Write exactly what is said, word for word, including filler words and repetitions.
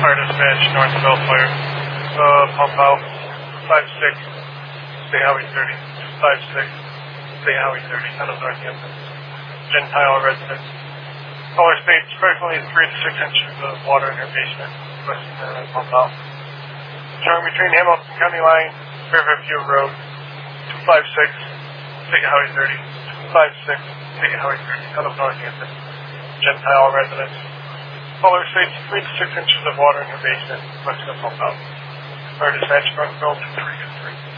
Fire dispatch, North Bellfire. Uh, pump out. five six. Stay Highway thirty. five six. Stay Highway thirty. Out of Northampton. Gentile residence. Caller states approximately three to six inches of water in her basement. Requesting that pump out. Showing between Hamilton County Line, Fairview Road. two five six. Stay Highway thirty. two five six. Stay Highway thirty. Out of Northampton. Gentile residence. Caller states three to six inches of water in her basement. Requesting a pump out. Fire dispatch, North Bell two three two three.